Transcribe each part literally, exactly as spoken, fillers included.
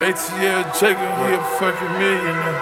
A T L Jacob, he a fucking millionaire.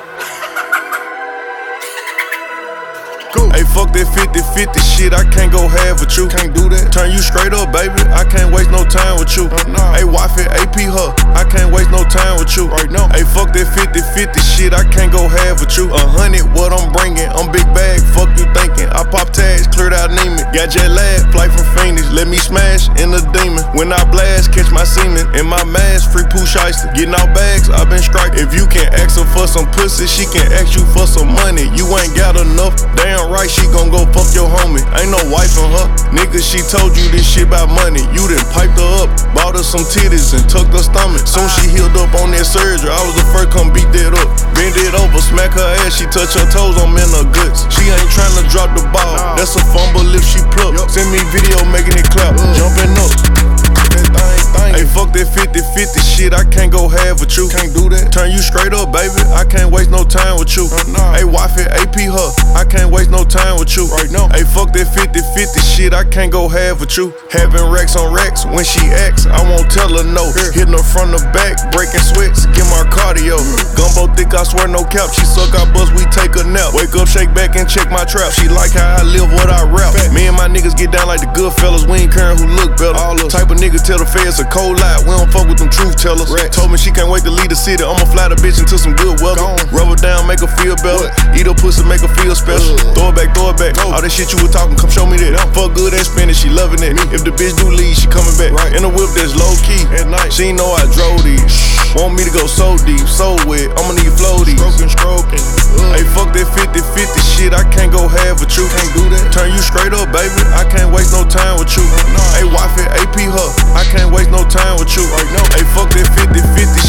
Hey, fuck that fifty fifty shit, I can't go half with you. Can't do that. Turn you straight up, baby, I can't waste no time with you. Uh, nah. Hey, wife it, A P her, I can't waste no time with you. Right now. Hey, fuck that fifty fifty shit, I can't go half with you. A hundred, what I'm bringing, I'm big bag, fuck you thinking. I pop tags, cleared out Neiman. Got jet lag, flight from Phoenix, let me smash in the demon. When I blast, catch my semen. In my mask, free poo shiesty. Getting out bags, I been striking. If you can ask her for some pussy, she can ask you for some money. You ain't got enough, damn right, she gon' go fuck your homie. Ain't no wife on her. Nigga, she told you this shit about money. You done piped her up, bought her some titties and tucked her stomach. Soon she healed up on that surgery, I was the first come beat that up. Bend it over, smack her ass, she touch her toes, I'm in her guts. She ain't tryna drop the ball, that's a fumble if she pluck. Send me video making it clap, jumping up. Hey, fuck that fifty fifty shit, I can't go half with you. Can't do that. Turn you straight up, baby, I can't waste no time with you. Uh, nah. Hey, wife it, A P her, I can't waste no time with you. Right now. Hey, fuck that fifty fifty shit, I can't go half with you. Having racks on racks, when she acts, I won't tell her no. Hitting her from the back, breaking sweats, get my cardio. Gumbo thick, I swear no cap, she suck, I buzz, we take a nap. Wake up, shake back and check my trap. She like how I live, what I rap. Me and my niggas get down like the good fellas, we ain't caring who look better. All the type of nigga tell the feds a cold lie, we don't fuck with them truth tellers. Rats. Told me she can't wait to leave the city, I'ma fly the bitch into some good weather. Rub her down, make her feel better. What? Eat her pussy, make her feel special. Uh. Throw it back, throw it back. Go. All that shit you were talking, come show me that. Yeah. Fuck good and spend it, she loving it. Me. If the bitch do leave, she coming back. Right. In the whip that's low key. At night, she ain't know I drove these. Shh. Want me to go so deep, so wet, I'ma need floaties. Stroking, stroking. Uh. Hey, fuck that fifty fifty shit, I can't go half with you. Can't do that. Turn you straight up, baby, I can't waste no time with you. Uh, nah. Hey, wife it, A P her, I can't waste no time with you. Right now. Hey, fuck that fifty fifty